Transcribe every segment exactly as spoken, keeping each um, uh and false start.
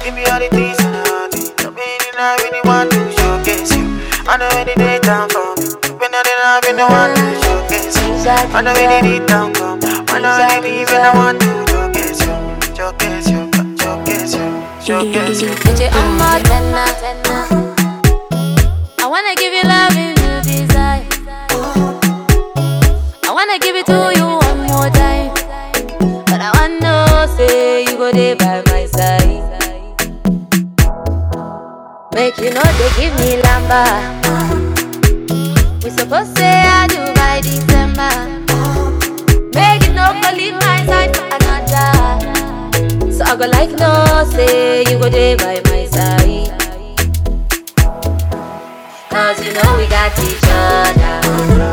Give me all the things and all the I mean, I really want to showcase you. I know any day down for me. When I didn't have no one to showcase you. I know any day down come. I know any me when I want to showcase you. Showcase you, showcase you, showcase you. Put your arm out, tenna, tenna. I wanna give you love if you desire. I wanna give it to you one more time. But I wanna say you go there by my side. Make you know they give me lamba. We supposed to say I do by December. Make it no go leave my side for another. So I go like no say you go there by my side. Cause you know we got each other.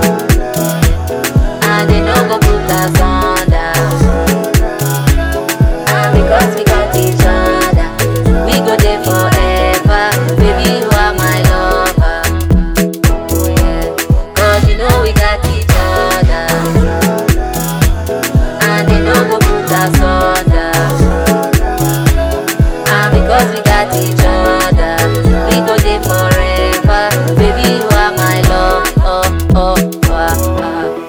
And they no go put us under. And because we got each other, we go there forever. Baby, you are my lover. Oh yeah. Cause you know we got each other. And they no go put us under. And because we got each other, we go there forever. Baby, you are my love. Oh, oh, oh, oh.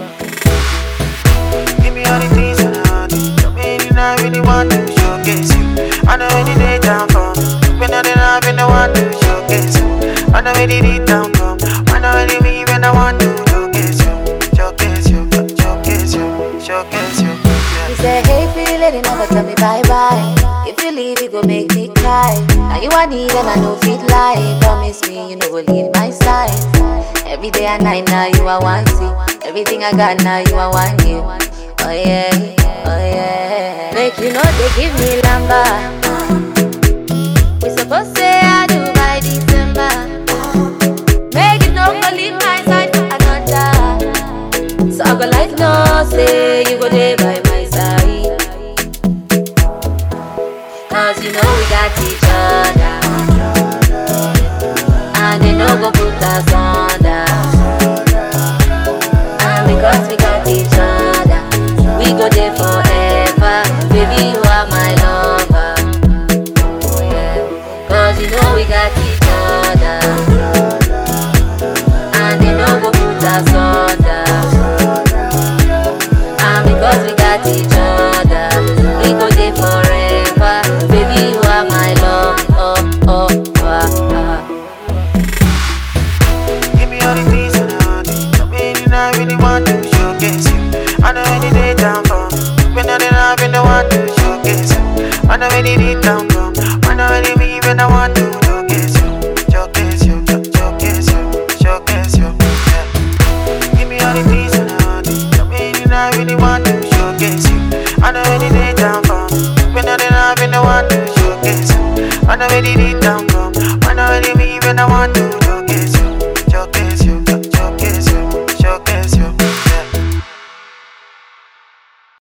Give me all the things and all the I mean, I really want to showcase you. I know any day down for me. When I didn't have no one to showcase you. I know any day down come. I know any me when I want to showcase you. Showcase you, showcase you, showcase you. You say, hey, feel it, you never tell me bye-bye. If you leave, it go make me cry. Now you are need and I know fit lie. Promise me you know go leave my side. Every day and night now you are one see. Everything I got now you are one give. Oh yeah, oh yeah. Make you know they give me lamba. We supposed to say I do by December. Make it no go leave my side for another. So I go like no say you go there by my side. Cause you know we got each other. And they no go put us under. And because we got each other, we go there forever. Baby, you are my lover. Oh yeah. Cause you know we got each other. And they no go put us under. And because we got each other, we go there forever. Baby, you are my love. Oh, oh, oh, oh. Give me all the things and all the I mean, I really want to showcase you. I know any day down for me. When I didn't have no one to showcase you. I know any day down come. I know any me when I want to showcase you. Showcase you, showcase you, showcase you. Yeah. Give me all the things and all the I mean, I really want to showcase you. I know any day down for me. When I didn't have no one to showcase you. I know any day down come. I know any me when I want to showcase you.